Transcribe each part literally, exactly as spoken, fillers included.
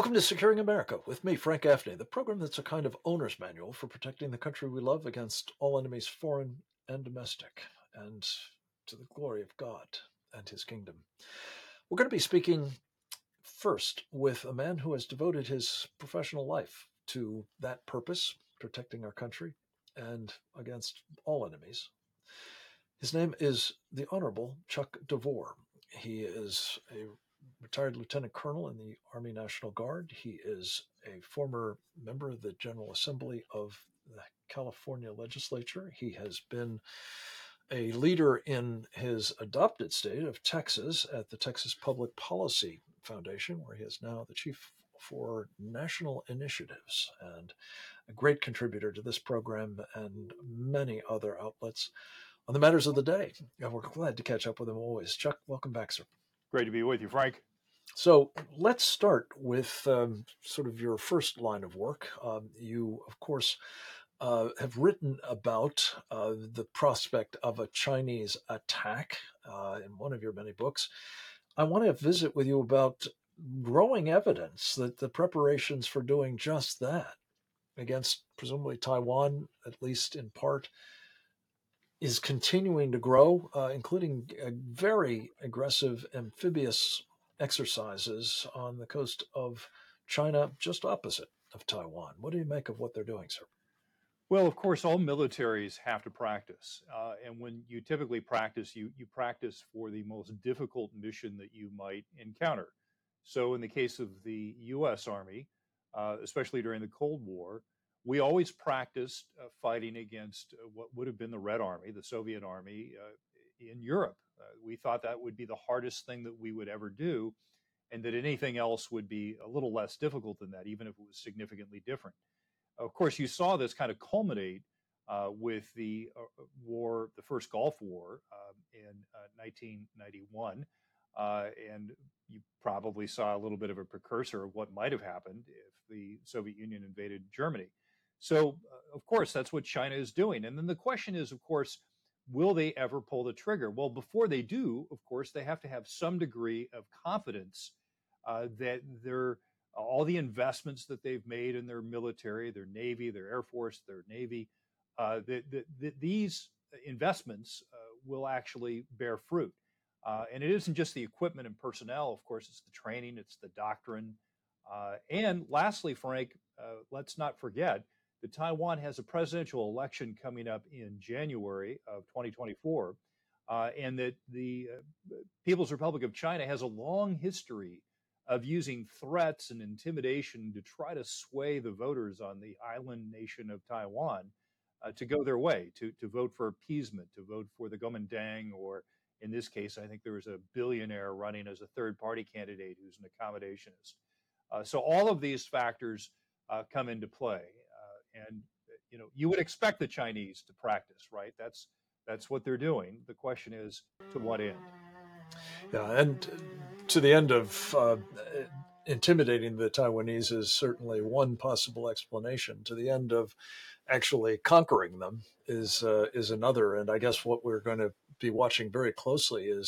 Welcome to Securing America with me, Frank Gaffney, the program that's a kind of owner's manual for protecting the country we love against all enemies, foreign and domestic, and to the glory of God and his kingdom. We're going to be speaking first with a man who has devoted his professional life to that purpose, protecting our country and against all enemies. His name is the Honorable Chuck DeVore. He is a retired lieutenant colonel in the Army National Guard. He is a former member of the General Assembly of the California legislature. He has been a leader in his adopted state of Texas at the Texas Public Policy Foundation, where he is now the chief for national initiatives and a great contributor to this program and many other outlets on the matters of the day. And we're glad to catch up with him always. Chuck, welcome back, sir. Great to be with you, Frank. So let's start with um, sort of your first line of work. Um, you, of course, uh, have written about uh, the prospect of a Chinese attack uh, in one of your many books. I want to visit with you about growing evidence that the preparations for doing just that against presumably Taiwan, at least in part, is continuing to grow, uh, including a very aggressive amphibious exercises on the coast of China, just opposite of Taiwan. What do you make of what they're doing, sir? Well, of course, all militaries have to practice. Uh, and when you typically practice, you, you practice for the most difficult mission that you might encounter. So in the case of the U S Army, uh, especially during the Cold War, we always practiced uh, fighting against uh, what would have been the Red Army, the Soviet Army uh, in Europe. Uh, we thought that would be the hardest thing that we would ever do, and that anything else would be a little less difficult than that, even if it was significantly different. Of course, you saw this kind of culminate uh, with the uh, war, the first Gulf War uh, in uh, nineteen ninety-one. Uh, and you probably saw a little bit of a precursor of what might have happened if the Soviet Union invaded Germany. So, uh, of course, that's what China is doing. And then the question is, of course, will they ever pull the trigger? Well, before they do, of course, they have to have some degree of confidence uh, that they're all the investments that they've made in their military, their Navy, their Air Force, their Navy, uh, that, that, that these investments uh, will actually bear fruit. Uh, and it isn't just the equipment and personnel, of course, it's the training, it's the doctrine. Uh, and lastly, Frank, uh, let's not forget that Taiwan has a presidential election coming up in January of twenty twenty-four, uh, and that the uh, People's Republic of China has a long history of using threats and intimidation to try to sway the voters on the island nation of Taiwan uh, to go their way, to, to vote for appeasement, to vote for the Kuomintang, or in this case, I think there was a billionaire running as a third party candidate who's an accommodationist. Uh, so all of these factors uh, come into play. Uh, and, you know, you would expect the Chinese to practice, right? That's, that's what they're doing. The question is, to what end? Yeah, and to the end of uh, intimidating the Taiwanese is certainly one possible explanation. To the end of actually conquering them is uh, is another. And I guess what we're going to be watching very closely is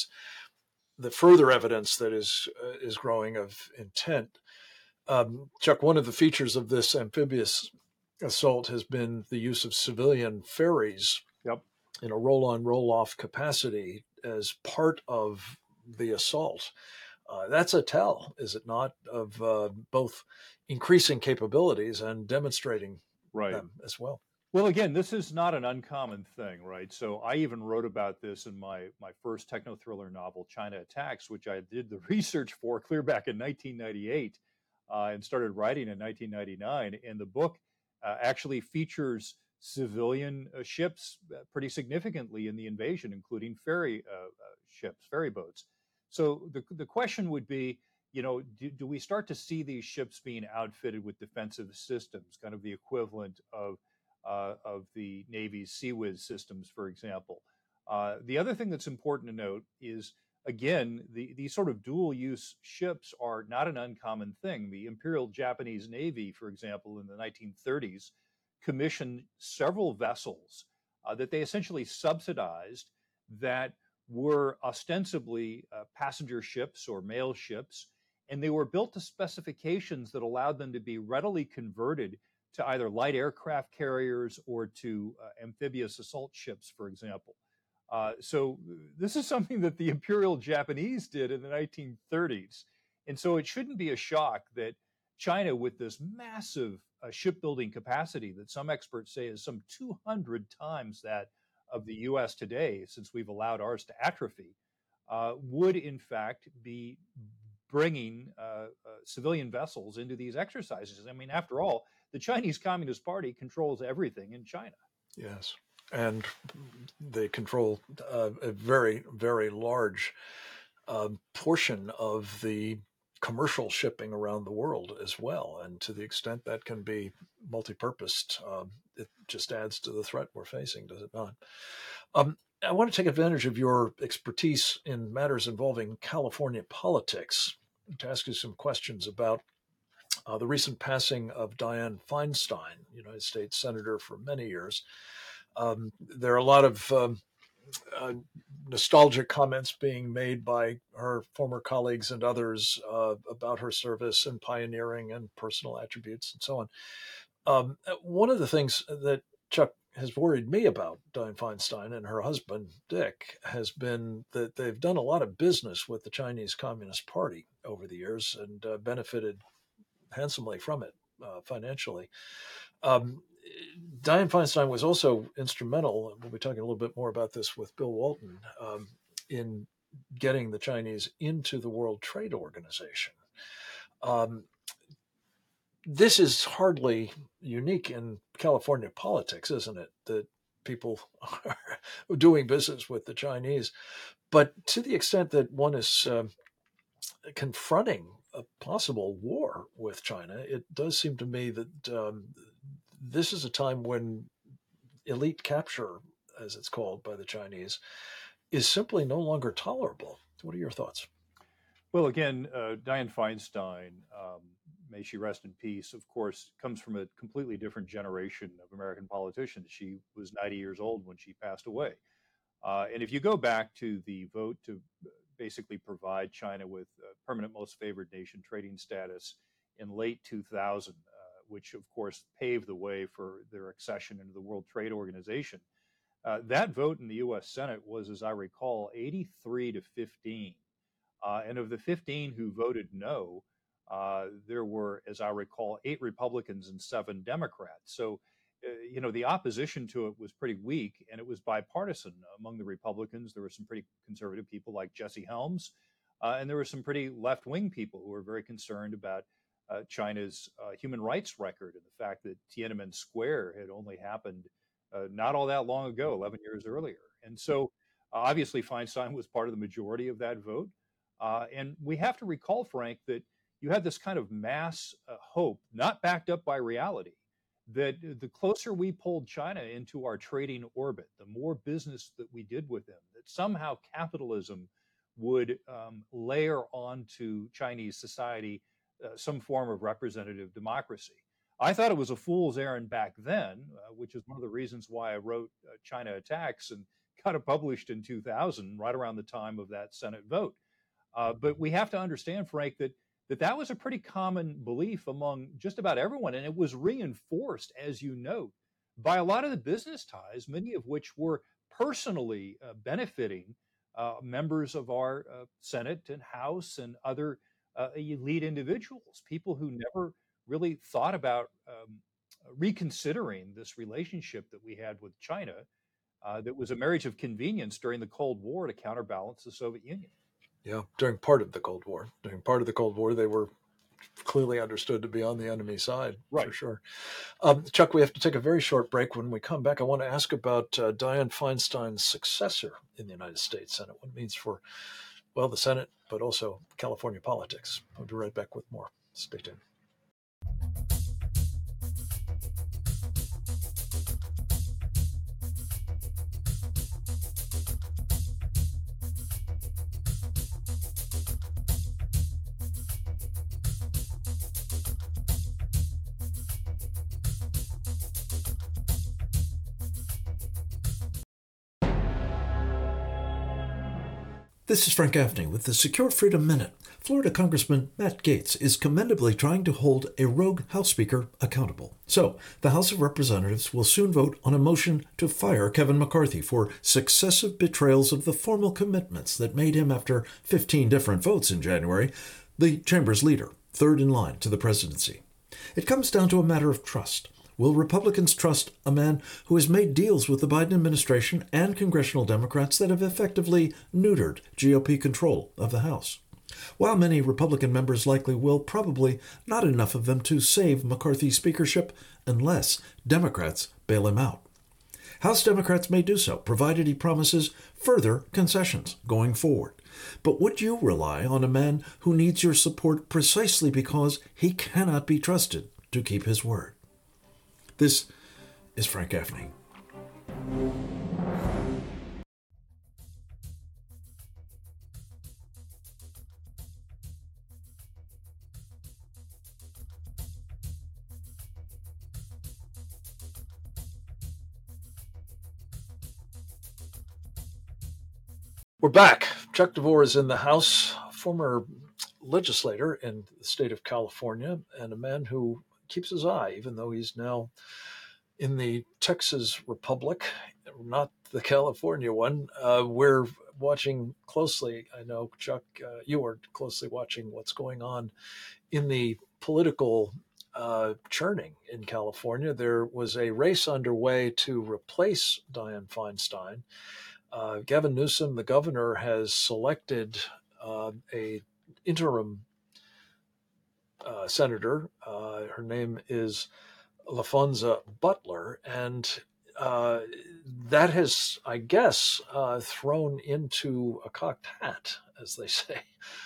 the further evidence that is uh, is growing of intent. Um, Chuck, one of the features of this amphibious assault has been the use of civilian ferries Yep. in a roll-on, roll-off capacity as part of the assault. Uh, that's a tell, is it not, of uh, both increasing capabilities and demonstrating right. them as well. Well, again, this is not an uncommon thing, right? So I even wrote about this in my, my first techno-thriller novel, China Attacks, which I did the research for clear back in nineteen ninety-eight uh, and started writing in nineteen ninety-nine. And the book uh, actually features civilian uh, ships uh, pretty significantly in the invasion, including ferry uh, uh, ships, ferry boats. So the, the question would be, you know, do, do we start to see these ships being outfitted with defensive systems, kind of the equivalent of Uh, of the Navy's SEAWIS systems, for example? Uh, the other thing that's important to note is, again, the, these sort of dual-use ships are not an uncommon thing. The Imperial Japanese Navy, for example, in the nineteen thirties, commissioned several vessels uh, that they essentially subsidized that were ostensibly uh, passenger ships or mail ships, and they were built to specifications that allowed them to be readily converted to either light aircraft carriers or to uh, amphibious assault ships, for example. Uh, so this is something that the Imperial Japanese did in the nineteen thirties. And so it shouldn't be a shock that China, with this massive uh, shipbuilding capacity that some experts say is some two hundred times that of the U S today, since we've allowed ours to atrophy, uh, would in fact be bringing uh, uh, civilian vessels into these exercises. I mean, after all, the Chinese Communist Party controls everything in China. Yes. And they control uh, a very, very large uh, portion of the commercial shipping around the world as well. And to the extent that can be multi-purposed, um, it just adds to the threat we're facing, does it not? Um, I want to take advantage of your expertise in matters involving California politics to ask you some questions about uh, the recent passing of Dianne Feinstein, United States Senator for many years. Um, there are a lot of um, uh, nostalgic comments being made by her former colleagues and others uh, about her service and pioneering and personal attributes and so on. Um, one of the things that Chuck has worried me about Dianne Feinstein and her husband, Dick, has been that they've done a lot of business with the Chinese Communist Party over the years and uh, benefited handsomely from it uh, financially. Um, Dianne Feinstein was also instrumental, and we'll be talking a little bit more about this with Bill Walton, um, in getting the Chinese into the World Trade Organization. Um, this is hardly unique in California politics, isn't it? That people are doing business with the Chinese. But to the extent that one is um, confronting a possible war with China, it does seem to me that um, this is a time when elite capture, as it's called by the Chinese, is simply no longer tolerable. What are your thoughts? Well, again, uh, Dianne Feinstein, um, may she rest in peace, of course, comes from a completely different generation of American politicians. She was ninety years old when she passed away. Uh, and if you go back to the vote to basically provide China with uh, permanent most favored nation trading status in late two thousand, uh, which of course paved the way for their accession into the World Trade Organization, uh, that vote in the U S Senate was, as I recall, eighty-three to fifteen. Uh, and of the fifteen who voted no, uh, there were, as I recall, eight Republicans and seven Democrats. So, uh, you know, the opposition to it was pretty weak, and it was bipartisan. Among the Republicans, there were some pretty conservative people like Jesse Helms, uh, and there were some pretty left-wing people who were very concerned about uh, China's uh, human rights record and the fact that Tiananmen Square had only happened uh, not all that long ago, eleven years earlier. And so, uh, obviously, Feinstein was part of the majority of that vote. Uh, and we have to recall, Frank, that you had this kind of mass uh, hope, not backed up by reality, that the closer we pulled China into our trading orbit, the more business that we did with them, that somehow capitalism would um, layer onto Chinese society uh, some form of representative democracy. I thought it was a fool's errand back then, uh, which is one of the reasons why I wrote uh, China Attacks and got it published in two thousand, right around the time of that Senate vote. Uh, but we have to understand, Frank, that, that that was a pretty common belief among just about everyone. And it was reinforced, as you note, by a lot of the business ties, many of which were personally uh, benefiting uh, members of our uh, Senate and House and other uh, elite individuals, people who never really thought about um, reconsidering this relationship that we had with China, uh, that was a marriage of convenience during the Cold War to counterbalance the Soviet Union. Yeah, during part of the Cold War. During part of the Cold War, they were clearly understood to be on the enemy side, right. For sure. Um, Chuck, we have to take a very short break. When we come back, I want to ask about uh, Dianne Feinstein's successor in the United States Senate, what it means for, well, the Senate, but also California politics. I'll be right back with more. Stay tuned. This is Frank Gaffney with the Secure Freedom Minute. Florida Congressman Matt Gaetz is commendably trying to hold a rogue House Speaker accountable. So, the House of Representatives will soon vote on a motion to fire Kevin McCarthy for successive betrayals of the formal commitments that made him, after fifteen different votes in January, the chamber's leader, third in line to the presidency. It comes down to a matter of trust. Will Republicans trust a man who has made deals with the Biden administration and congressional Democrats that have effectively neutered G O P control of the House? While many Republican members likely will, probably not enough of them to save McCarthy's speakership unless Democrats bail him out. House Democrats may do so, provided he promises further concessions going forward. But would you rely on a man who needs your support precisely because he cannot be trusted to keep his word? This is Frank Gaffney. We're back. Chuck DeVore is in the House, former legislator in the state of California, and a man who keeps his eye, even though he's now in the Texas Republic, not the California one. Uh, we're watching closely. I know, Chuck, uh, you are closely watching what's going on in the political uh, churning in California. There was a race underway to replace Dianne Feinstein. Uh, Gavin Newsom, the governor, has selected uh, a interim uh, senator. Uh, her name is LaFonza Butler, and uh, that has, I guess, uh, thrown into a cocked hat, as they say,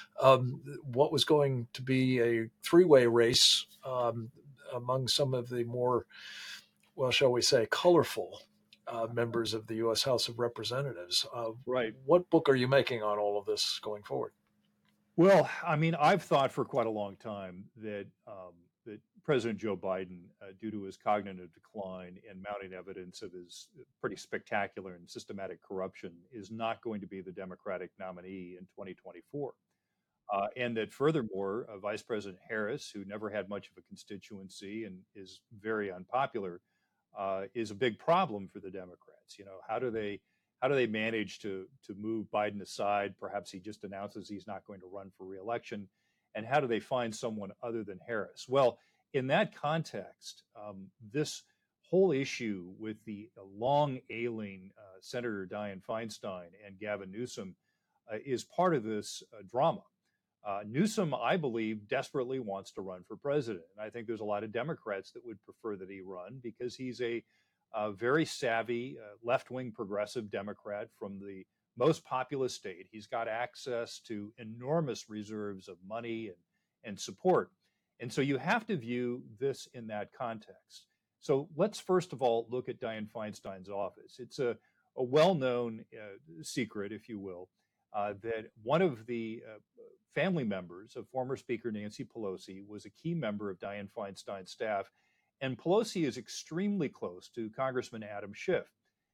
um, what was going to be a three-way race um, among some of the more, well, shall we say, colorful Uh, members of the U S House of Representatives. Uh, Right. What book are you making on all of this going forward? Well, I mean, I've thought for quite a long time that um, that President Joe Biden, uh, due to his cognitive decline and mounting evidence of his pretty spectacular and systematic corruption, is not going to be the Democratic nominee in twenty twenty-four. Uh, and that furthermore, uh, Vice President Harris, who never had much of a constituency and is very unpopular, uh, is a big problem for the Democrats. You know, how do they how do they manage to to move Biden aside? Perhaps he just announces he's not going to run for reelection, and how do they find someone other than Harris? Well, in that context, um, this whole issue with the uh, long ailing uh, Senator Dianne Feinstein and Gavin Newsom uh, is part of this uh, drama. Uh, Newsom, I believe, desperately wants to run for president. And I think there's a lot of Democrats that would prefer that he run because he's a, a very savvy, uh, left-wing progressive Democrat from the most populous state. He's got access to enormous reserves of money and, and support. And so you have to view this in that context. So let's first of all look at Dianne Feinstein's office. It's a, a well-known uh, secret, if you will, uh, that one of the uh, family members of former Speaker Nancy Pelosi was a key member of Dianne Feinstein's staff. And Pelosi is extremely close to Congressman Adam Schiff.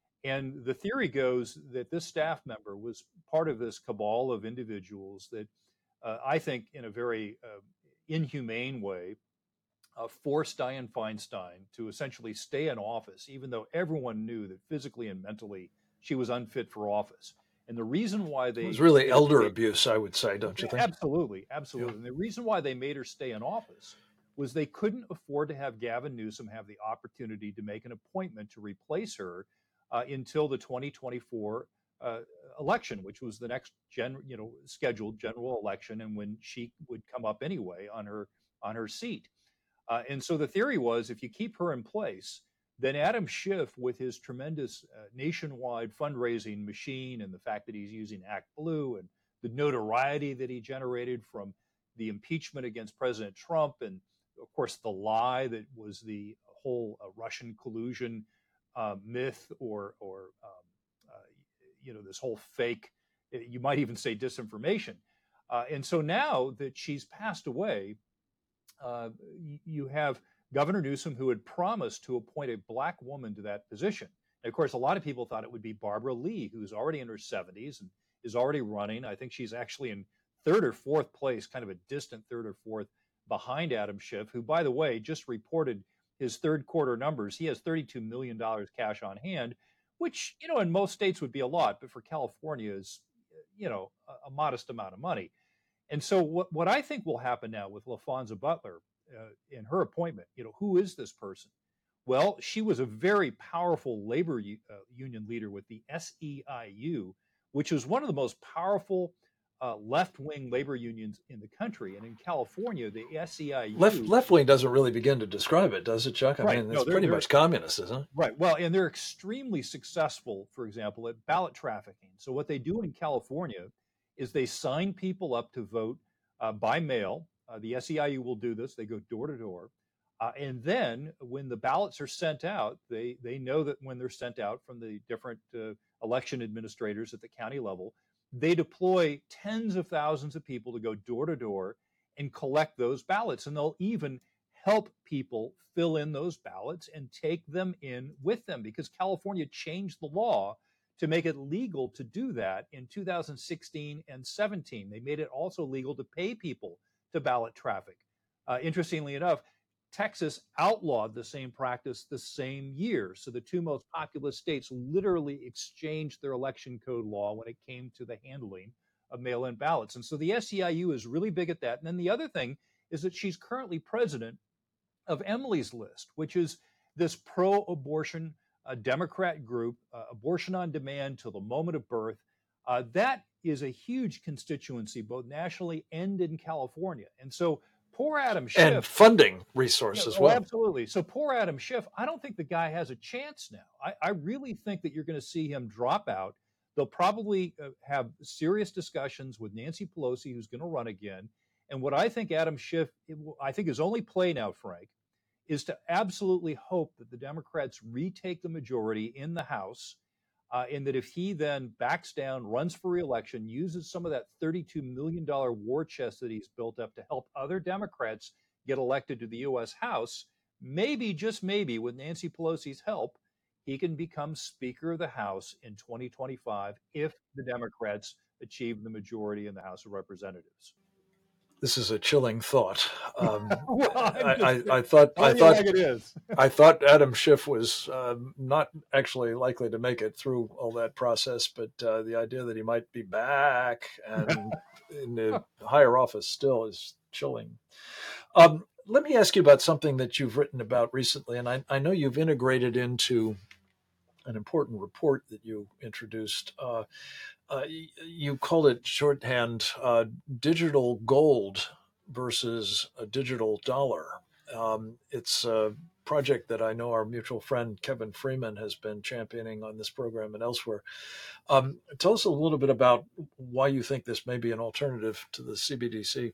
And the theory goes that this staff member was part of this cabal of individuals that uh, I think in a very uh, inhumane way uh, forced Dianne Feinstein to essentially stay in office, even though everyone knew that physically and mentally she was unfit for office. And the reason why they... It was really they, elder they, abuse, I would say, don't you think? Absolutely, absolutely. Yeah. And the reason why they made her stay in office was they couldn't afford to have Gavin Newsom have the opportunity to make an appointment to replace her uh, until the twenty twenty-four uh, election, which was the next gen, you know, scheduled general election, and when she would come up anyway on her on her seat. Uh, and so the theory was, if you keep her in place, then Adam Schiff, with his tremendous uh, nationwide fundraising machine and the fact that he's using Act Blue and the notoriety that he generated from the impeachment against President Trump, and of course the lie that was the whole uh, Russian collusion uh, myth, or, or um, uh, you know, this whole fake, you might even say disinformation. Uh, and so now that she's passed away, uh, you have Governor Newsom, who had promised to appoint a black woman to that position. And of course, a lot of people thought it would be Barbara Lee, who's already in her seventies and is already running. I think she's actually in third or fourth place, kind of a distant third or fourth behind Adam Schiff, who, by the way, just reported his third quarter numbers. He has thirty-two million dollars cash on hand, which, you know, in most states would be a lot, but for California is, you know, a, a modest amount of money. And so what, what I think will happen now with LaFonza Butler uh, in her appointment, you know, who is this person? Well, she was a very powerful labor u- uh, union leader with the S E I U, which is one of the most powerful uh, left-wing labor unions in the country. And in California, the S E I U... Left, left wing doesn't really begin to describe it, does it, Chuck? I Right. mean, No, it's they're- pretty they're- much communist, isn't it? Right. Well, and they're extremely successful, for example, at ballot trafficking. So what they do in California is they sign people up to vote uh, by mail. Uh, the S E I U will do this. They go door to door. Uh, and then when the ballots are sent out, they, they know that when they're sent out from the different uh, election administrators at the county level, they deploy tens of thousands of people to go door to door and collect those ballots. And they'll even help people fill in those ballots and take them in with them, because California changed the law to make it legal to do that in two thousand sixteen and seventeen. They made it also legal to pay people to ballot traffic. Uh, interestingly enough, Texas outlawed the same practice the same year. So the two most populous states literally exchanged their election code law when it came to the handling of mail-in ballots. And so the S E I U is really big at that. And then the other thing is that she's currently president of Emily's List, which is this pro-abortion uh, Democrat group, uh, abortion on demand till the moment of birth. Uh, that is a huge constituency, both nationally and in California. And so poor Adam Schiff. And funding resource Yeah, as oh, well. absolutely. So poor Adam Schiff, I don't think the guy has a chance now. I, I really think that you're going to see him drop out. They'll probably uh, have serious discussions with Nancy Pelosi, who's going to run again. And what I think Adam Schiff, it will- I think his only play now, Frank, is to absolutely hope that the Democrats retake the majority in the House, uh, and that if he then backs down, runs for reelection, uses some of that thirty-two million dollars war chest that he's built up to help other Democrats get elected to the U S House, maybe, just maybe, with Nancy Pelosi's help, he can become Speaker of the House in twenty twenty-five if the Democrats achieve the majority in the House of Representatives. This is a chilling thought. Um, Well, I'm I, just I, I thought I telling you thought like it is. I thought Adam Schiff was um, not actually likely to make it through all that process, but uh, the idea that he might be back and in the higher office still is chilling. Um, let me ask you about something that you've written about recently, and I, I know you've integrated into an important report that you introduced. Uh, uh, you called it shorthand uh, digital gold versus a digital dollar. Um, it's a project that I know our mutual friend Kevin Freeman has been championing on this program and elsewhere. Um, tell us a little bit about why you think this may be an alternative to the C B D C.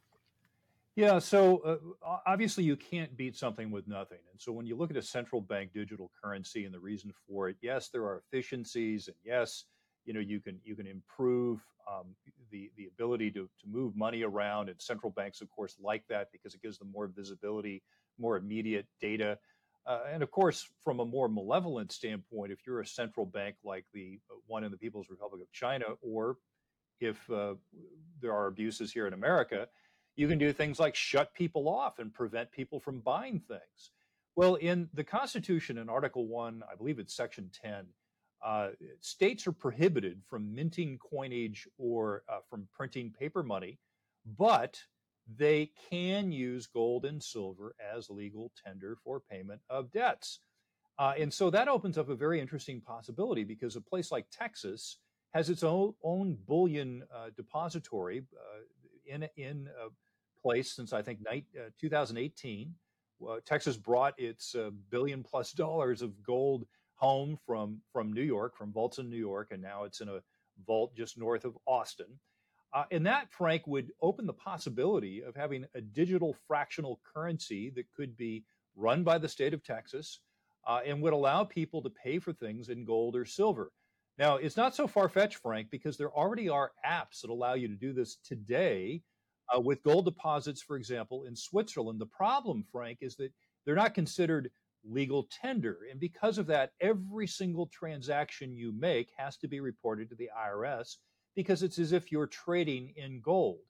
Yeah, so uh, obviously you can't beat something with nothing. And so when you look at a central bank digital currency and the reason for it, yes, there are efficiencies, and yes, you know, you can you can improve um, the the ability to to move money around, and central banks, of course, like that because it gives them more visibility, more immediate data. Uh, and of course, from a more malevolent standpoint, if you're a central bank like the uh, one in the People's Republic of China, or if uh, there are abuses here in America, you can do things like shut people off and prevent people from buying things. Well, in the Constitution, in Article one, I believe it's Section ten, uh, states are prohibited from minting coinage or uh, from printing paper money, but they can use gold and silver as legal tender for payment of debts. Uh, and so that opens up a very interesting possibility, because a place like Texas has its own, own bullion uh, depository uh, in, in uh, place since I think night, uh, two thousand eighteen. Uh, Texas brought its uh, billion plus dollars of gold home from, from New York, from vaults in New York, and now it's in a vault just north of Austin. Uh, and that, Frank, would open the possibility of having a digital fractional currency that could be run by the state of Texas uh, and would allow people to pay for things in gold or silver. Now, it's not so far-fetched, Frank, because there already are apps that allow you to do this today uh, with gold deposits, for example, in Switzerland. The problem, Frank, is that they're not considered legal tender. And because of that, every single transaction you make has to be reported to the I R S, because it's as if you're trading in gold.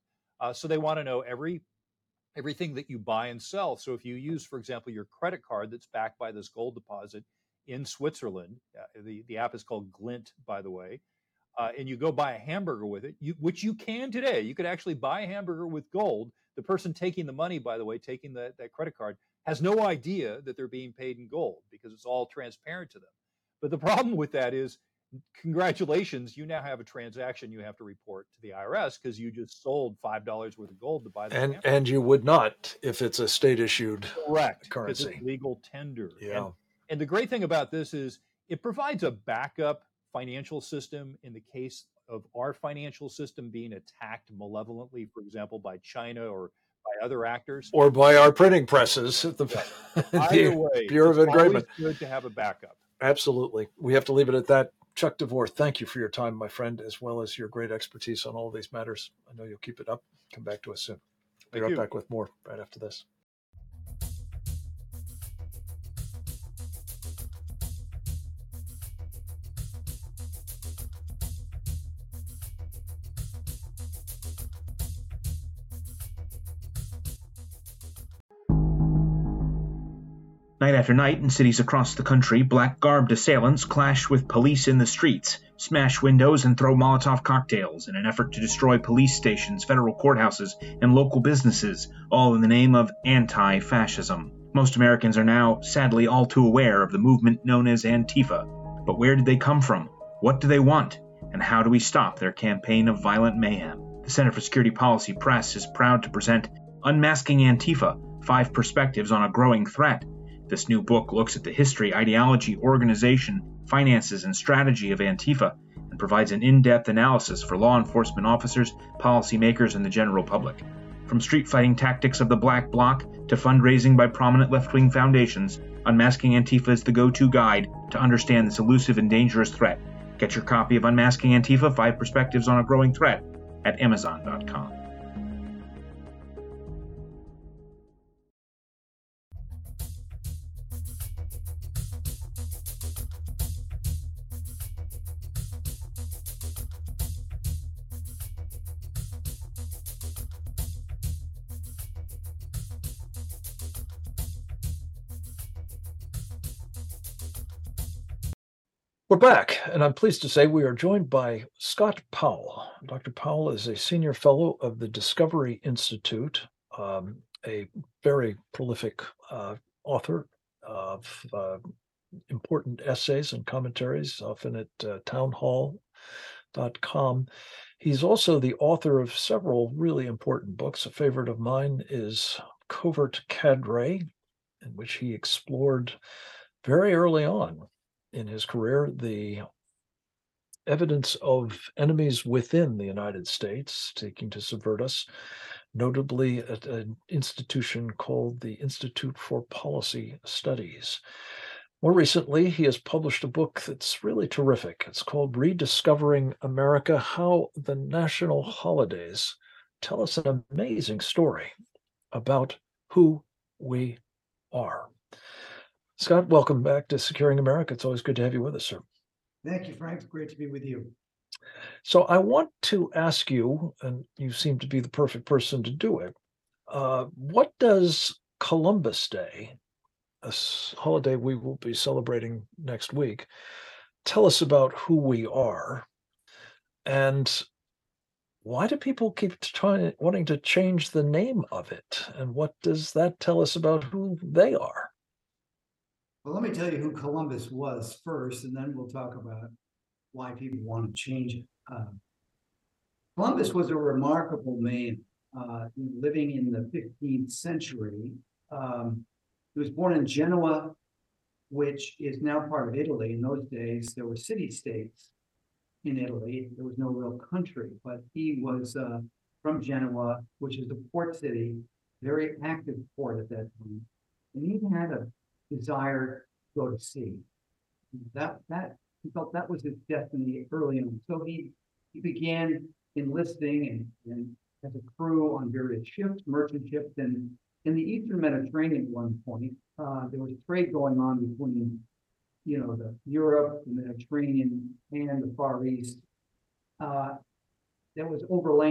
Uh, so they want to know every everything that you buy and sell. So if you use, for example, your credit card that's backed by this gold deposit in Switzerland, uh, the, the app is called Glint, by the way, uh, and you go buy a hamburger with it, you, which you can today. You could actually buy a hamburger with gold. The person taking the money, by the way, taking the, that credit card, has no idea that they're being paid in gold because it's all transparent to them. But the problem with that is, congratulations, you now have a transaction you have to report to the I R S because you just sold five dollars worth of gold to buy the And hamburger. and you would not if it's a state-issued Correct, because currency. it's legal tender. Yeah. And, and the great thing about this is it provides a backup financial system in the case of our financial system being attacked malevolently, for example, by China or by other actors. Or by our printing presses at the, Either the way, Bureau of it's Engravement. always good to have a backup. Absolutely. We have to leave it at that. Chuck DeVore, thank you for your time, my friend, as well as your great expertise on all of these matters. I know you'll keep it up. Come back to us soon. Be Thank right you. back with more right after this. Night after night, in cities across the country, black-garbed assailants clash with police in the streets, smash windows, and throw Molotov cocktails in an effort to destroy police stations, federal courthouses, and local businesses, all in the name of anti-fascism. Most Americans are now, sadly, all too aware of the movement known as Antifa. But where did they come from? What do they want? And how do we stop their campaign of violent mayhem? The Center for Security Policy Press is proud to present Unmasking Antifa, Five Perspectives on a Growing Threat. This new book looks at the history, ideology, organization, finances, and strategy of Antifa and provides an in-depth analysis for law enforcement officers, policymakers, and the general public. From street fighting tactics of the Black Bloc to fundraising by prominent left-wing foundations, Unmasking Antifa is the go-to guide to understand this elusive and dangerous threat. Get your copy of Unmasking Antifa, Five Perspectives on a Growing Threat at amazon dot com. We're back, and I'm pleased to say we are joined by Scott Powell. Doctor Powell is a senior fellow of the Discovery Institute, um, a very prolific uh, author of uh, important essays and commentaries, often at uh, town hall dot com. He's also the author of several really important books. A favorite of mine is Covert Cadre, in which he explored very early on in his career the evidence of enemies within the United States seeking to subvert us, notably at an institution called the Institute for Policy Studies. More recently, he has published a book that's really terrific. It's called Rediscovering America: How the National Holidays Tell Us an Amazing Story About Who We Are. Scott, welcome back to Securing America. It's always good to have you with us, sir. Thank you, Frank. It's great to be with you. So I want to ask you, and you seem to be the perfect person to do it, uh, what does Columbus Day, a holiday we will be celebrating next week, tell us about who we are? And why do people keep trying, wanting to change the name of it? And what does that tell us about who they are? Well, let me tell you who Columbus was first, and then we'll talk about why people want to change it. Uh, Columbus was a remarkable man, uh, living in the fifteenth century. Um, he was born in Genoa, which is now part of Italy. In those days, there were city-states in Italy. There was no real country, but he was uh, from Genoa, which is a port city, very active port at that time. And he had a desire to go to sea. That that he felt that was his destiny early on. So he he began enlisting and, and as a crew on various ships, merchant ships, and in the Eastern Mediterranean at one point, uh, there was trade going on between, you know, the Europe, the Mediterranean, and the Far East. Uh, that was overland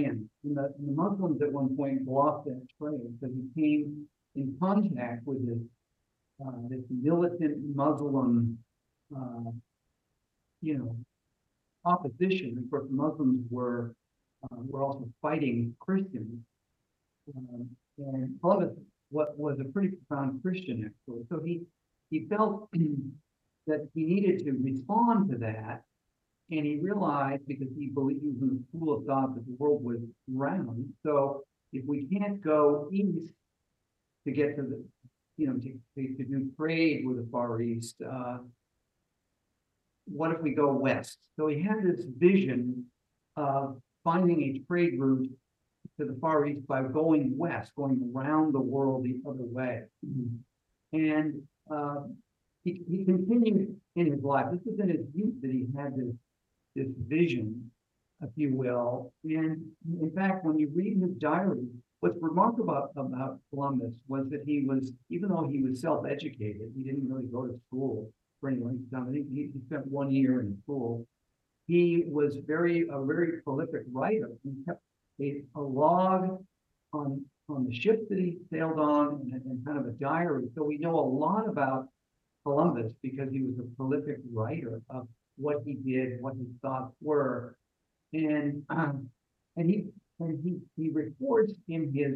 And the, and the Muslims at one point blocked that trade, so he came in contact with this, uh, this militant Muslim, uh, you know, opposition. Of course, Muslims were uh, were also fighting Christians, um, and Columbus what was a pretty profound Christian, actually. So he he felt that he needed to respond to that, and he realized, because he believed, he was in the school of thought, that the world was round. So if we can't go east to get to the, you know, to, to, to do trade with the Far East, uh, what if we go west? So he had this vision of finding a trade route to the Far East by going west, going around the world the other way. And uh, he, he continued in his life. This was in his youth that he had this, this vision, if you will. And in fact, when you read his diary, what's remarkable about, about Columbus was that he was, even though he was self-educated, he didn't really go to school for any length of time. I think he, he spent one year in school. He was very, a very prolific writer. He kept a, a log on, on the ships that he sailed on, and, and kind of a diary. So we know a lot about Columbus because he was a prolific writer of what he did, what his thoughts were. And, um, and he, and he, he reports in his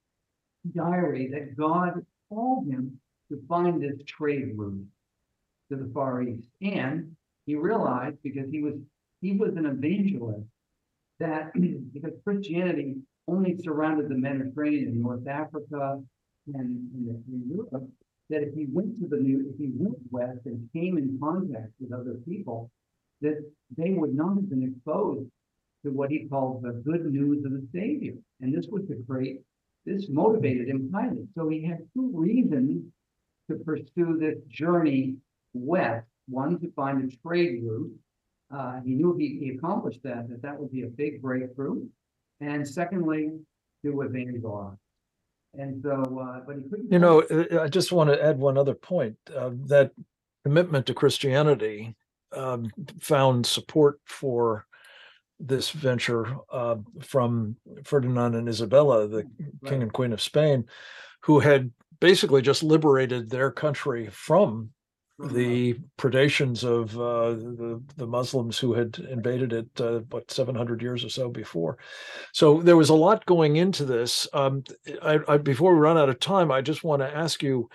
diary that God called him to find this trade route to the Far East. And he realized, because he was, he was an evangelist, that because Christianity only surrounded the Mediterranean, North Africa, and, and, and Europe, that if he went to the new, if he went west and came in contact with other people, that they would not have been exposed to what he called the good news of the Savior. And this was the great, this motivated him highly. So he had two reasons to pursue this journey west. One, to find a trade route. Uh, he knew if he, he accomplished that, that that would be a big breakthrough. And secondly, to evangelize. And so, uh, but he couldn't. You know, I just want to add one other point. Uh, that commitment to Christianity um, found support for this venture uh, from Ferdinand and Isabella, the Right. King and Queen of Spain, who had basically just liberated their country from the predations of uh, the, the Muslims who had invaded it, uh, what, seven hundred years or so before. So there was a lot going into this. Um, I, I, before we run out of time, I just want to ask you,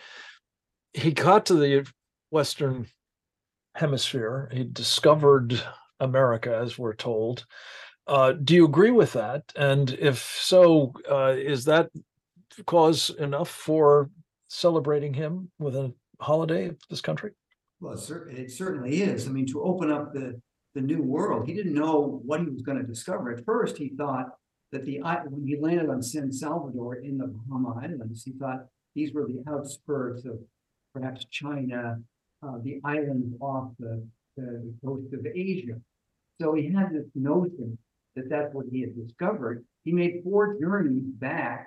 he got to the Western Hemisphere. He discovered America, as we're told. Uh, do you agree with that? And if so, uh, is that cause enough for celebrating him with a holiday of this country? Well, it, cer- it certainly is. I mean, to open up the, the new world, he didn't know what he was going to discover. At first, he thought that the, when he landed on San Salvador in the Bahama Islands, he thought these were the outskirts of perhaps China, uh, the islands off the, the coast of Asia. So he had this notion that that's what he had discovered. He made four journeys back,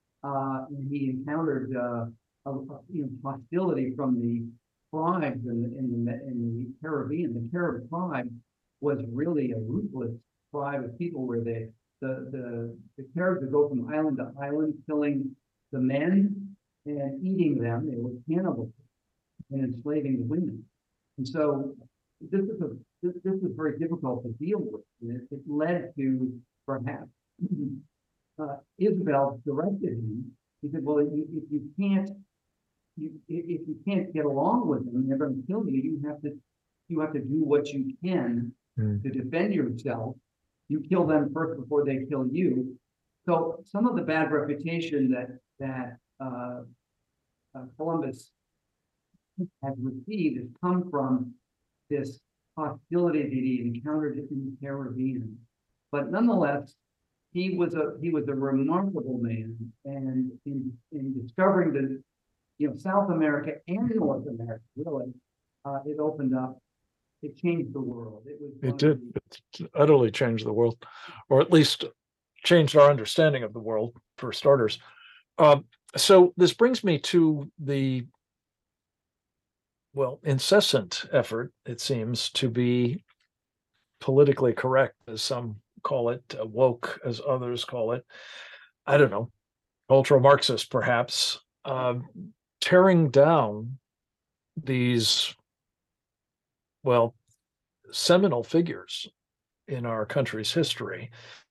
uh, and he encountered uh, a, a, you know, hostility from the tribes in the, in the in the Caribbean. The Carib tribe was really a ruthless tribe of people, where they the the the Caribs would go from island to island, killing the men and eating them. They were cannibals and enslaving the women. And so this is a this, this was very difficult to deal with. And it, it led to perhaps uh, Isabel directed him. He said, "Well, if you, if you can't." You, if you can't get along with them, they're going to kill you. You have to, you have to do what you can mm. to defend yourself. You kill them first before they kill you. So some of the bad reputation that that uh, uh, Columbus has received has come from this hostility that he encountered in the Caribbean. But nonetheless, he was a he was a remarkable man, and in in discovering the you know, South America and North America, really, uh, it opened up, it changed the world. It was it did. The, it utterly changed the world, or at least changed our understanding of the world, for starters. Um, so this brings me to the, well, incessant effort, it seems, to be politically correct, as some call it, uh, woke as others call it, I don't know, cultural Marxist perhaps, uh, tearing down these, well, seminal figures in our country's history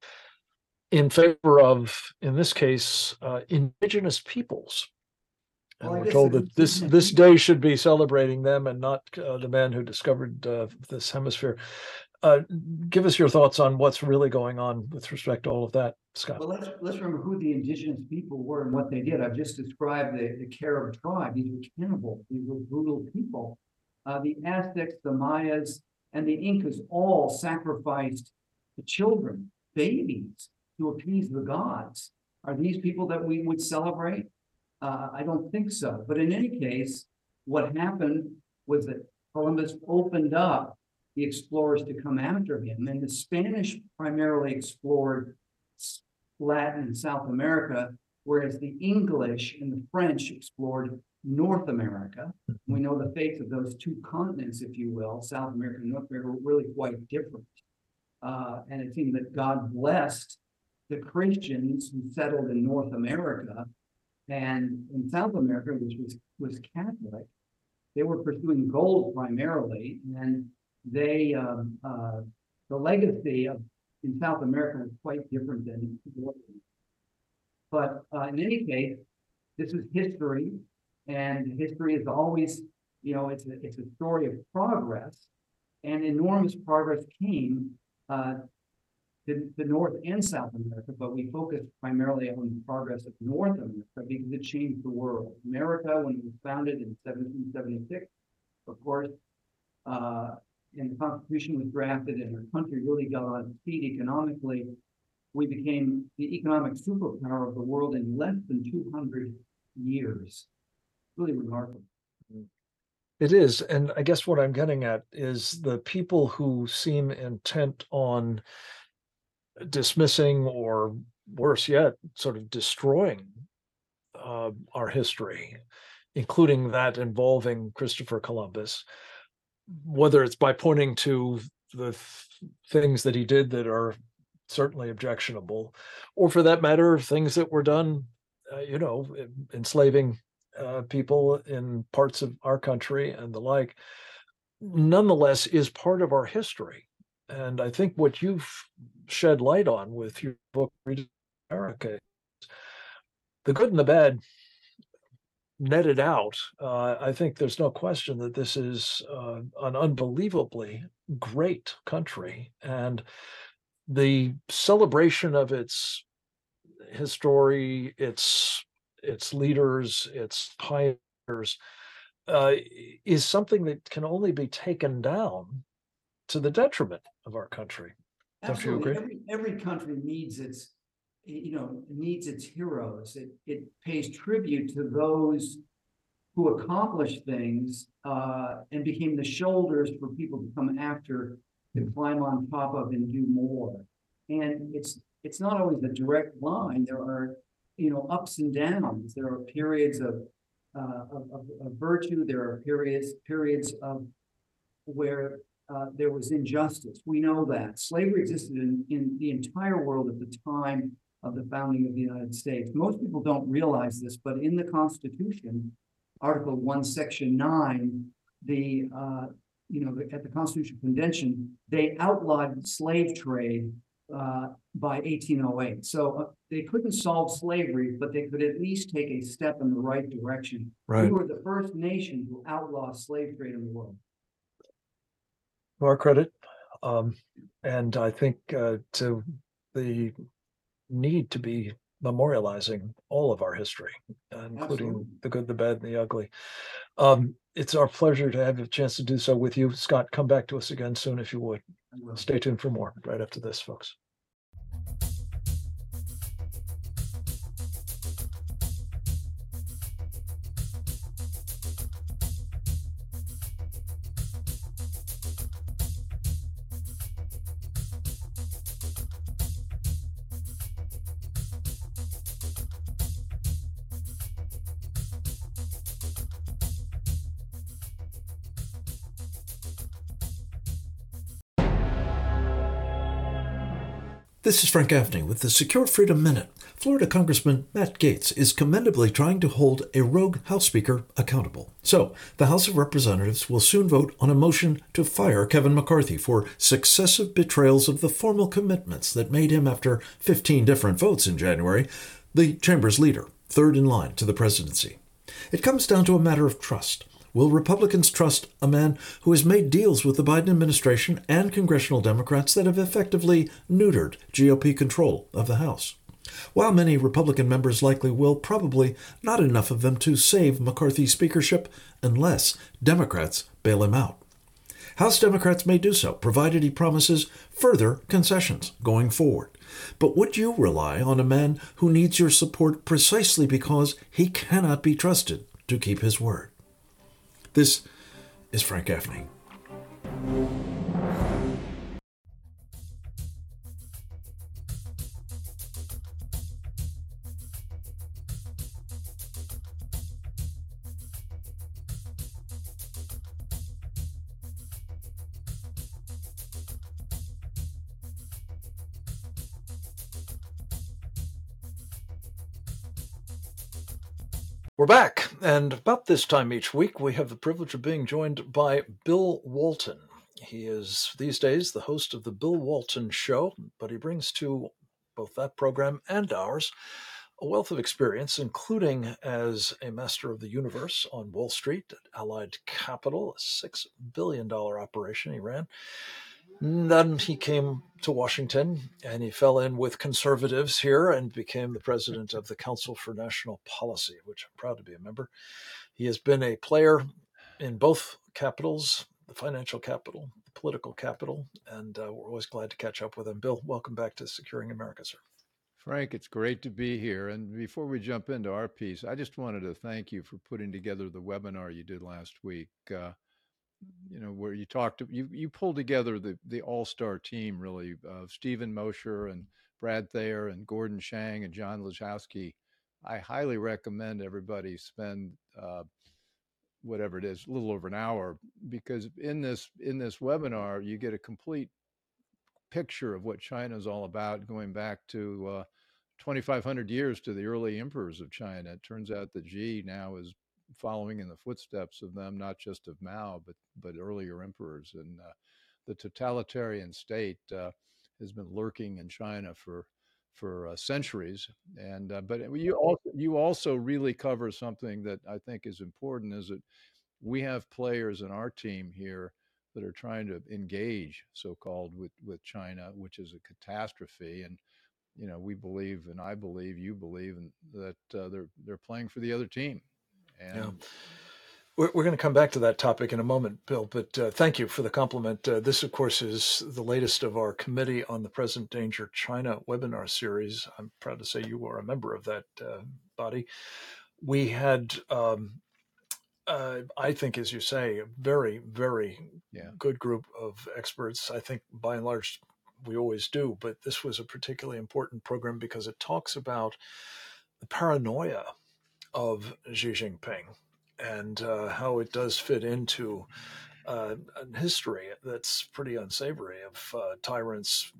in favor of, in this case, uh, indigenous peoples. And Well, I we're guess told the that this indigenous this people- day should be celebrating them and not uh, the man who discovered uh, this hemisphere. Uh, give us your thoughts on what's really going on with respect to all of that, Scott. Well, let's, let's remember who the indigenous people were and what they did. I've just described the, the Carib tribe. These were cannibals. These were brutal people. Uh, the Aztecs, the Mayas, and the Incas all sacrificed the children, babies, to appease the gods. Are these people that we would celebrate? Uh, I don't think so. But in any case, what happened was that Columbus opened up the explorers to come after him, and the Spanish primarily explored Latin and South America, whereas the English and the French explored North America. We know the fates of those two continents, if you will, South America and North America, were really quite different. Uh, and it seemed that God blessed the Christians who settled in North America, and in South America, which was, was Catholic. They were pursuing gold primarily, and they, um, uh, the legacy of in South America was quite different than North America. But uh, in any case, this is history, and history is always, you know, it's a, it's a story of progress, and enormous progress came uh, to, to North and South America, but we focus primarily on the progress of North America because it changed the world. America, when it was founded in seventeen seventy-six, of course, uh, and the Constitution was drafted and our country really got on its feet economically, we became the economic superpower of the world in less than two hundred years. Really remarkable. It is. And I guess what I'm getting at is the people who seem intent on dismissing, or worse yet, sort of destroying uh, our history, including that involving Christopher Columbus, whether it's by pointing to the th- things that he did that are certainly objectionable, or for that matter, things that were done, uh, you know, enslaving uh, people in parts of our country and the like, nonetheless is part of our history. And I think what you've shed light on with your book, Read America, the good and the bad netted out. uh, I think there's no question that this is uh, an unbelievably great country, and the celebration of its history, its its leaders, its pioneers, uh, is something that can only be taken down to the detriment of our country. Don't you Absolutely. agree? Every, every country needs its, you know, needs its heroes. It, it pays tribute to those who accomplished things uh, and became the shoulders for people to come after, to climb on top of and do more. And it's it's not always a direct line. There are, you know, ups and downs. There are periods of uh, of, of, of virtue. There are periods periods of where uh, there was injustice. We know that slavery existed in, in the entire world at the time of the founding of the United States. Most people don't realize this, but in the Constitution, Article One, Section Nine, the uh, you know at the Constitutional Convention, they outlawed slave trade uh, by eighteen oh eight. So uh, they couldn't solve slavery, but they could at least take a step in the right direction. Right. We were the first nation to outlaw slave trade in the world. To our credit, um, and I think uh, to the need to be memorializing all of our history, uh, including Absolutely. the good, the bad, and the ugly. Um, it's our pleasure to have a chance to do so with you. Scott, come back to us again soon if you would. I will. Stay tuned for more right after this, folks. This is Frank Gaffney with the Secure Freedom Minute. Florida Congressman Matt Gaetz is commendably trying to hold a rogue House Speaker accountable. So, the House of Representatives will soon vote on a motion to fire Kevin McCarthy for successive betrayals of the formal commitments that made him, after fifteen different votes in January, the chamber's leader, third in line to the presidency. It comes down to a matter of trust. Will Republicans trust a man who has made deals with the Biden administration and congressional Democrats that have effectively neutered G O P control of the House? While many Republican members likely will, probably not enough of them to save McCarthy's speakership unless Democrats bail him out. House Democrats may do so, provided he promises further concessions going forward. But would you rely on a man who needs your support precisely because he cannot be trusted to keep his word? This is Frank Gaffney. We're back, and about this time each week, we have the privilege of being joined by Bill Walton. He is, these days, the host of The Bill Walton Show, but he brings to both that program and ours a wealth of experience, including as a master of the universe on Wall Street at Allied Capital, a six billion dollars operation he ran. And then he came to Washington, and he fell in with conservatives here and became the president of the Council for National Policy, which I'm proud to be a member. He has been a player in both capitals, the financial capital, the political capital, and uh, we're always glad to catch up with him. Bill, welcome back to Securing America, sir. Frank, it's great to be here. And before we jump into our piece, I just wanted to thank you for putting together the webinar you did last week. Uh, you know, where you talked, you you pulled together the the all-star team, really, of Stephen Mosher and Brad Thayer and Gordon Shang and John Lachowski. I highly recommend everybody spend uh, whatever it is, a little over an hour, because in this in this webinar, you get a complete picture of what China is all about, going back to uh, twenty-five hundred years to the early emperors of China. It turns out that Xi now is following in the footsteps of them, not just of Mao, but but earlier emperors. And uh, the totalitarian state uh, has been lurking in China for for uh, centuries. And uh, but you also you also really cover something that I think is important, is that we have players in our team here that are trying to engage, so-called, with with China, which is a catastrophe. And you know, we believe, and I believe, you believe, and that uh, they're they're playing for the other team. And yeah. We're, we're going to come back to that topic in a moment, Bill, but uh, thank you for the compliment. Uh, this, of course, is the latest of our Committee on the Present Danger China webinar series. I'm proud to say you are a member of that uh, body. We had, um, uh, I think, as you say, a very, very yeah. good group of experts. I think, by and large, we always do, but this was a particularly important program because it talks about the paranoia of Xi Jinping and uh, how it does fit into uh, a history that's pretty unsavory of uh, tyrants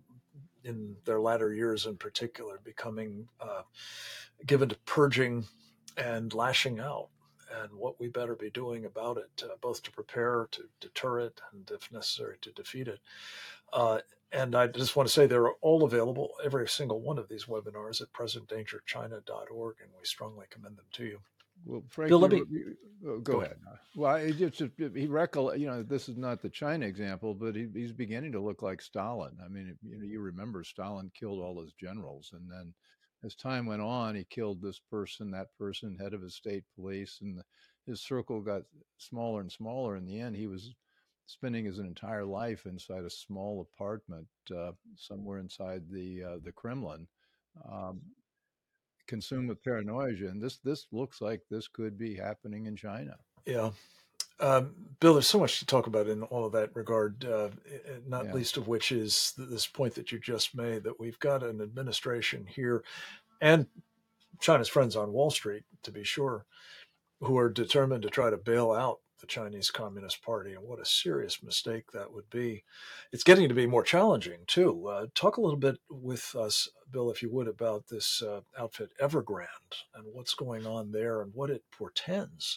in their latter years in particular becoming uh, given to purging and lashing out, and what we better be doing about it, uh, both to prepare, to deter it, and if necessary, to defeat it. Uh, and I just want to say they're all available, every single one of these webinars, at present danger china dot org, and we strongly commend them to you. Well, Frank, Bill, let me, you, you, go, go ahead. ahead. Well, it just, he recollect, you know, this is not the China example, but he, he's beginning to look like Stalin. I mean, you know, you remember Stalin killed all his generals, and then as time went on, he killed this person, that person, head of his state police, and the, his circle got smaller and smaller. In the end, he was spending his entire life inside a small apartment uh, somewhere inside the uh, the Kremlin, um, consumed with paranoia. And this this looks like this could be happening in China. Yeah. Um, Bill, there's so much to talk about in all of that regard, uh, not Yeah. least of which is this point that you just made, that we've got an administration here and China's friends on Wall Street, to be sure, who are determined to try to bail out the Chinese Communist Party, and what a serious mistake that would be. It's getting to be more challenging, too. Uh, talk a little bit with us, Bill, if you would, about this uh, outfit Evergrande and what's going on there and what it portends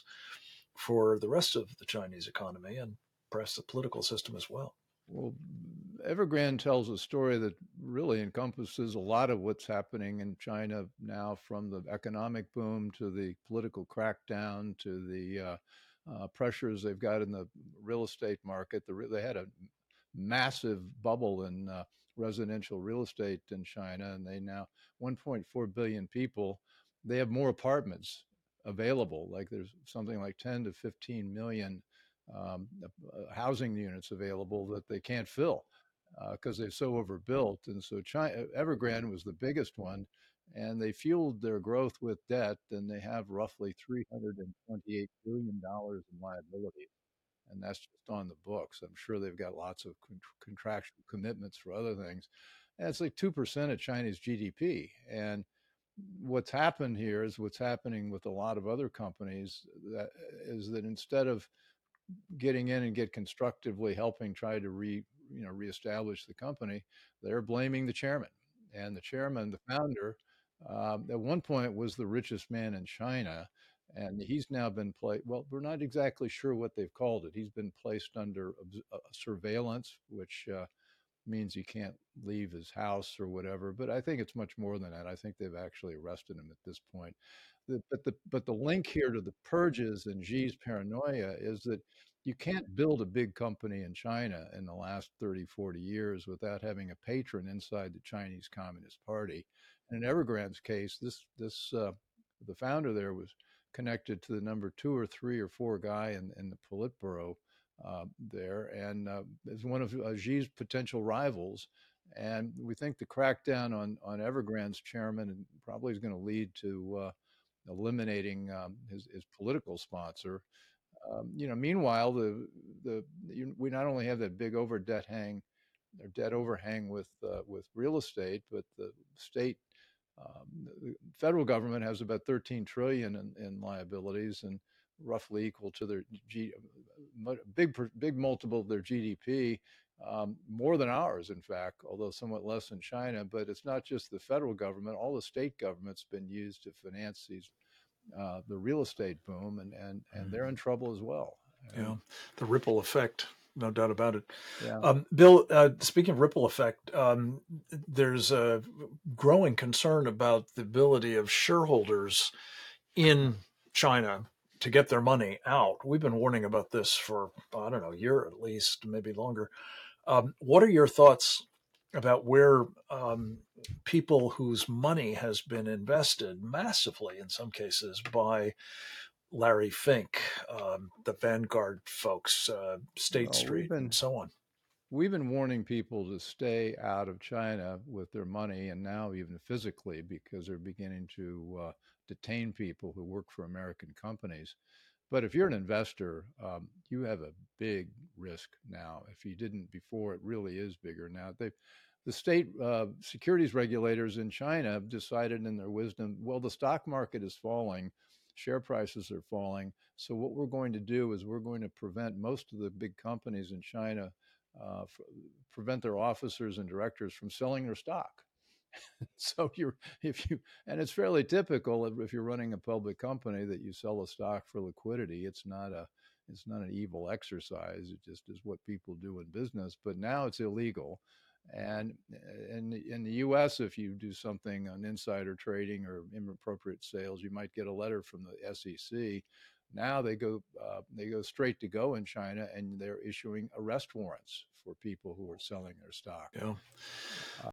for the rest of the Chinese economy and perhaps the political system as well. Well, Evergrande tells a story that really encompasses a lot of what's happening in China now, from the economic boom to the political crackdown to the uh, uh, pressures they've got in the real estate market. The, they had a massive bubble in uh, residential real estate in China, and they now one point four billion people. They have more apartments available. Like there's something like ten to fifteen million um, uh, housing units available that they can't fill because uh, they're so overbuilt. And so China, Evergrande was the biggest one, and they fueled their growth with debt, and they have roughly three hundred twenty-eight billion dollars in liabilities. And that's just on the books. I'm sure they've got lots of con- contractual commitments for other things. And it's like two percent of Chinese G D P. And what's happened here is what's happening with a lot of other companies, that is that instead of getting in and get constructively helping try to re, you know, reestablish the company, they're blaming the chairman. And the chairman, the founder, um, at one point was the richest man in China. And he's now been placed, well, we're not exactly sure what they've called it. He's been placed under uh, surveillance, which uh, means he can't leave his house or whatever. But I think it's much more than that. I think they've actually arrested him at this point. The, but the but the link here to the purges and Xi's paranoia is that you can't build a big company in China in the last thirty, forty years without having a patron inside the Chinese Communist Party. And in Evergrande's case, this this uh, the founder there was connected to the number two or three or four guy in, in the Politburo uh, there, and uh, is one of uh, Xi's potential rivals. And we think the crackdown on on Evergrande's chairman probably is going to lead to uh, eliminating um, his, his political sponsor. Um, you know, meanwhile, the the you, we not only have that big over debt hang or debt overhang with uh, with real estate, but the state. Um, the federal government has about thirteen trillion in, in liabilities, and roughly equal to their G, big big multiple of their G D P, um, more than ours, in fact, although somewhat less than China. But it's not just the federal government; all the state government's been used to finance these uh, the real estate boom, and and and they're in trouble as well. Yeah, the ripple effect. No doubt about it. Yeah. Um, Bill, uh, speaking of ripple effect, um, there's a growing concern about the ability of shareholders in China to get their money out. We've been warning about this for, I don't know, a year at least, maybe longer. Um, what are your thoughts about where um, people whose money has been invested massively, in some cases, by Larry Fink, um, the Vanguard folks, uh, State Well, Street, been, and so on? We've been warning people to stay out of China with their money, and now even physically, because they're beginning to uh, detain people who work for American companies. But if you're an investor, um, you have a big risk now. If you didn't before, it really is bigger now. They, the state uh, securities regulators in China have decided in their wisdom, well, the stock market is falling. Share prices are falling. So what we're going to do is we're going to prevent most of the big companies in China, uh, f- prevent their officers and directors from selling their stock. So you're, if you, and it's fairly typical if you're running a public company that you sell a stock for liquidity. It's not a, it's not an evil exercise. It just is what people do in business. But now it's illegal. And in, in the U S, if you do something on insider trading or inappropriate sales, you might get a letter from the S E C. Now they go uh, they go straight to go in China, and they're issuing arrest warrants for people who are selling their stock. Yeah. Uh,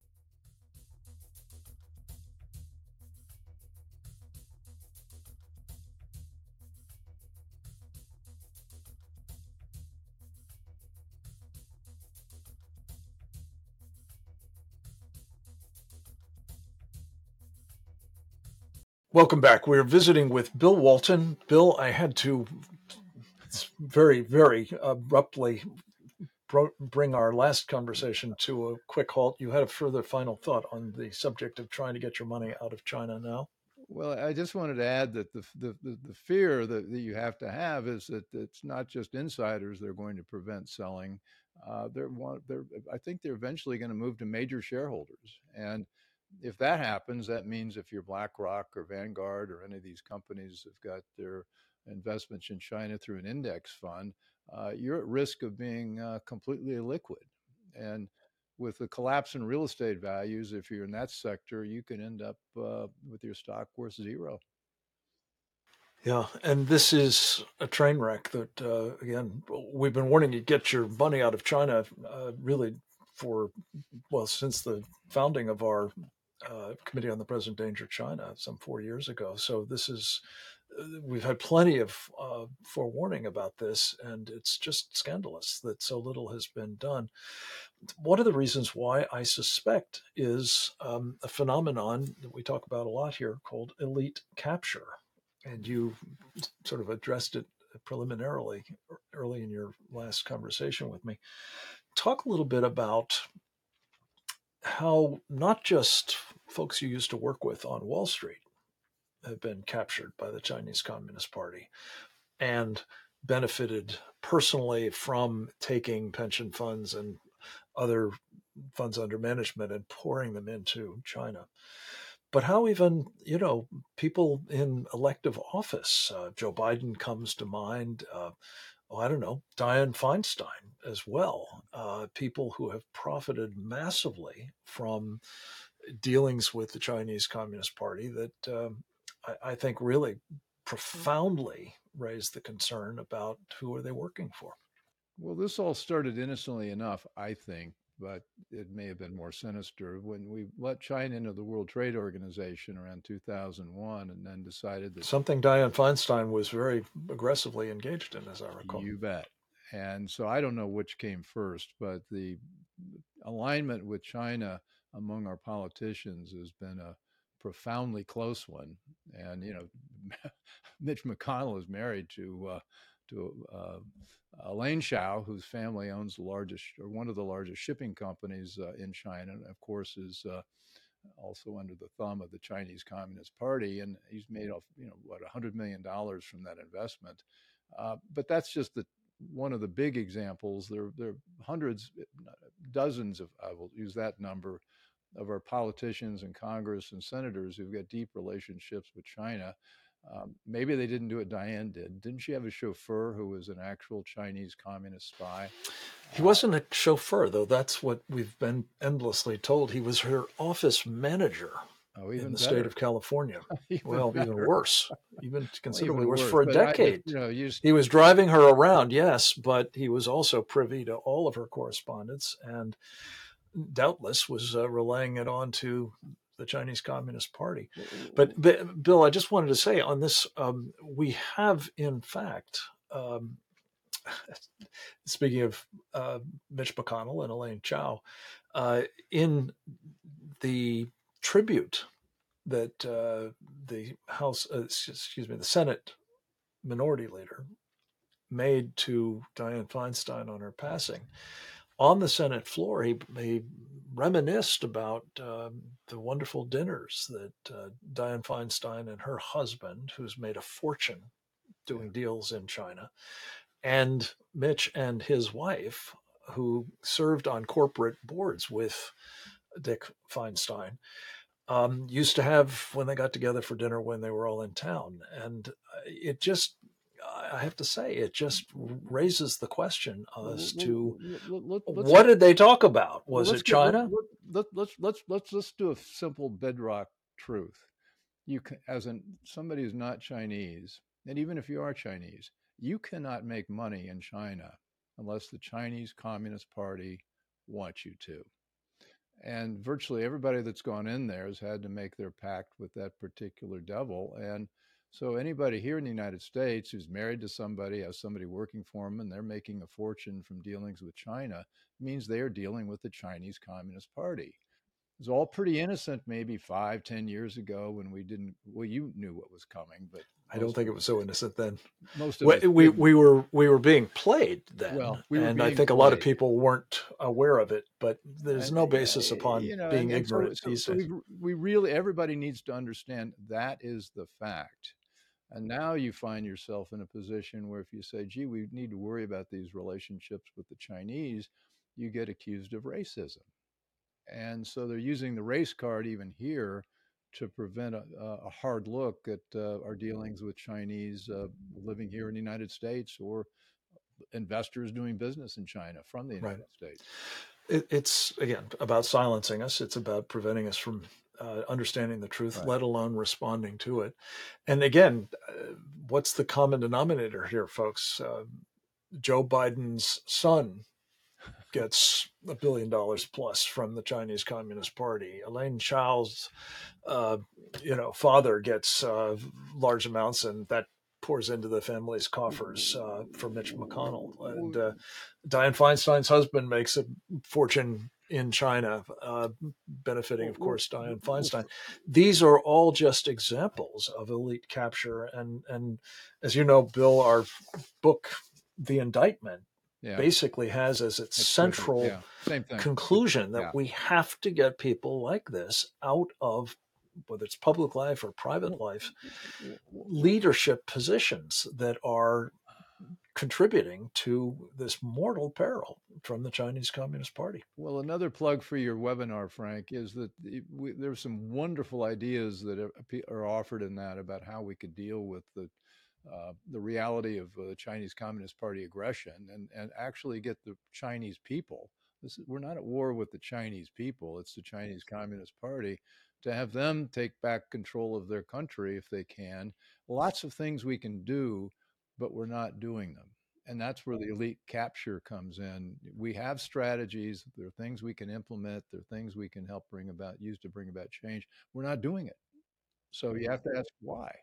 Welcome back. We're visiting with Bill Walton. Bill, I had to very, very abruptly bring our last conversation to a quick halt. You had a further final thought on the subject of trying to get your money out of China now? Well, I just wanted to add that the the the, the fear that, that you have to have is that it's not just insiders that are going to prevent selling. Uh, they're one. They're. I think they're eventually going to move to major shareholders, and if that happens, that means if you're BlackRock or Vanguard or any of these companies have got their investments in China through an index fund, uh, you're at risk of being uh, completely illiquid. And with the collapse in real estate values, if you're in that sector, you can end up uh, with your stock worth zero. Yeah, and this is a train wreck that, uh, again, we've been warning you get your money out of China uh, really for, well, since the founding of our uh, Committee on the Present Danger of China some four years ago. So this is, uh, we've had plenty of uh, forewarning about this, and it's just scandalous that so little has been done. One of the reasons why I suspect is um, a phenomenon that we talk about a lot here called elite capture. And you sort of addressed it preliminarily early in your last conversation with me. Talk a little bit about how not just folks you used to work with on Wall Street have been captured by the Chinese Communist Party and benefited personally from taking pension funds and other funds under management and pouring them into China. But how even, you know, people in elective office, uh, Joe Biden comes to mind, uh, oh, I don't know, Dianne Feinstein as well, uh, people who have profited massively from dealings with the Chinese Communist Party that um, I, I think really profoundly raised the concern about who are they working for. Well, this all started innocently enough, I think, but it may have been more sinister when we let China into the World Trade Organization around two thousand one and then decided that. Something Dianne Feinstein was very aggressively engaged in, as I recall. You bet. And so I don't know which came first, but the alignment with China among our politicians has been a profoundly close one. And, you know, Mitch McConnell is married to uh, to uh, Elaine Chao, whose family owns the largest or one of the largest shipping companies uh, in China, and of course is uh, also under the thumb of the Chinese Communist Party. And he's made off, you know, what, one hundred million dollars from that investment. Uh, but that's just the one of the big examples. There, there are hundreds, dozens of, I will use that number, of our politicians in Congress and senators who've got deep relationships with China. Um, maybe they didn't do what Dianne did. Didn't she have a chauffeur who was an actual Chinese communist spy? He wasn't a chauffeur, though. That's what we've been endlessly told. He was her office manager oh, even in the better. state of California. even well, better. even worse, even considerably well, even worse, worse for a but decade. I, you know, you just, he was driving her around, yes, but he was also privy to all of her correspondence and doubtless was uh, relaying it on to the Chinese Communist Party. But, but Bill, I just wanted to say on this, um, we have in fact, um, speaking of uh, Mitch McConnell and Elaine Chao, uh, in the tribute that uh, the House, uh, excuse me, the Senate Minority Leader made to Dianne Feinstein on her passing, on the Senate floor, he, he reminisced about um, the wonderful dinners that uh, Dianne Feinstein and her husband, who's made a fortune doing deals in China, and Mitch and his wife, who served on corporate boards with Dick Feinstein, um, used to have when they got together for dinner when they were all in town. And it just, I have to say, it just raises the question as to let, let, what did they talk about? Was it China? Get, let, let, let's let's let's let's do a simple bedrock truth. You can, as an somebody who's not Chinese, and even if you are Chinese, you cannot make money in China unless the Chinese Communist Party wants you to. And virtually everybody that's gone in there has had to make their pact with that particular devil. And so anybody here in the United States who's married to somebody, has somebody working for them, and they're making a fortune from dealings with China, means they are dealing with the Chinese Communist Party. It was all pretty innocent maybe five, ten years ago when we didn't, well, you knew what was coming, but I don't Most think of it was us so did. innocent then. Most of We us we, didn't. we were we were being played then, Well, we were and I being think a lot of played. people weren't aware of it. But there's And no uh, yeah, basis upon you know, being and, and so ignorant so these so days. we we really everybody needs to understand that is the fact. And now you find yourself in a position where if you say, gee, we need to worry about these relationships with the Chinese, you get accused of racism. And so they're using the race card even here to prevent a, a hard look at uh, our dealings with Chinese uh, living here in the United States or investors doing business in China from the Right. United States. It, it's again about silencing us. It's about preventing us from uh, understanding the truth, Right. let alone responding to it. And again, uh, what's the common denominator here, folks? Uh, Joe Biden's son gets a billion dollars plus from the Chinese Communist Party. Elaine Chao's, uh, you know, father gets uh, large amounts, and that pours into the family's coffers uh, for Mitch McConnell. And uh, Dianne Feinstein's husband makes a fortune in China, uh, benefiting, of course, Dianne Feinstein. These are all just examples of elite capture. And, and as you know, Bill, our book, The Indictment, Yeah. basically has as its It's central yeah. Same thing. conclusion that Yeah. we have to get people like this out of, whether it's public life or private life, leadership positions that are contributing to this mortal peril from the Chinese Communist Party. Well, another plug for your webinar, Frank, is that it- we, there's some wonderful ideas that are, are offered in that about how we could deal with the uh, the reality of uh, the Chinese Communist Party aggression and, and actually get the Chinese people. This is, we're not at war with the Chinese people. It's the Chinese Communist Party, to have them take back control of their country if they can. Lots of things we can do, but we're not doing them. And that's where the elite capture comes in. We have strategies. There are things we can implement. There are things we can help bring about, use to bring about change. We're not doing it. So you have to ask why.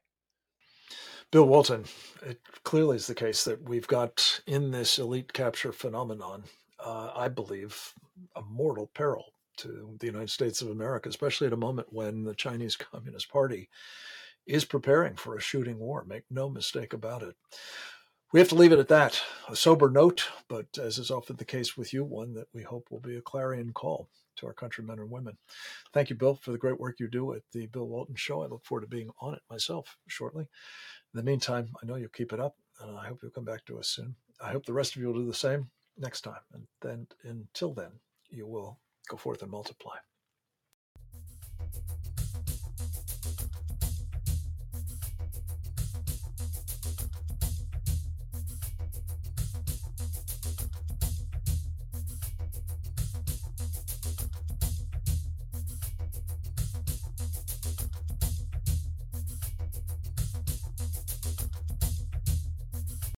Bill Walton, it clearly is the case that we've got in this elite capture phenomenon, uh, I believe, a mortal peril to the United States of America, especially at a moment when the Chinese Communist Party is preparing for a shooting war. Make no mistake about it. We have to leave it at that. A sober note, but as is often the case with you, one that we hope will be a clarion call to our countrymen and women. Thank you, Bill, for the great work you do at the Bill Walton Show. I look forward to being on it myself shortly. In the meantime, I know you'll keep it up, and I hope you'll come back to us soon. I hope the rest of you will do the same next time. And then, until then, you will go forth and multiply.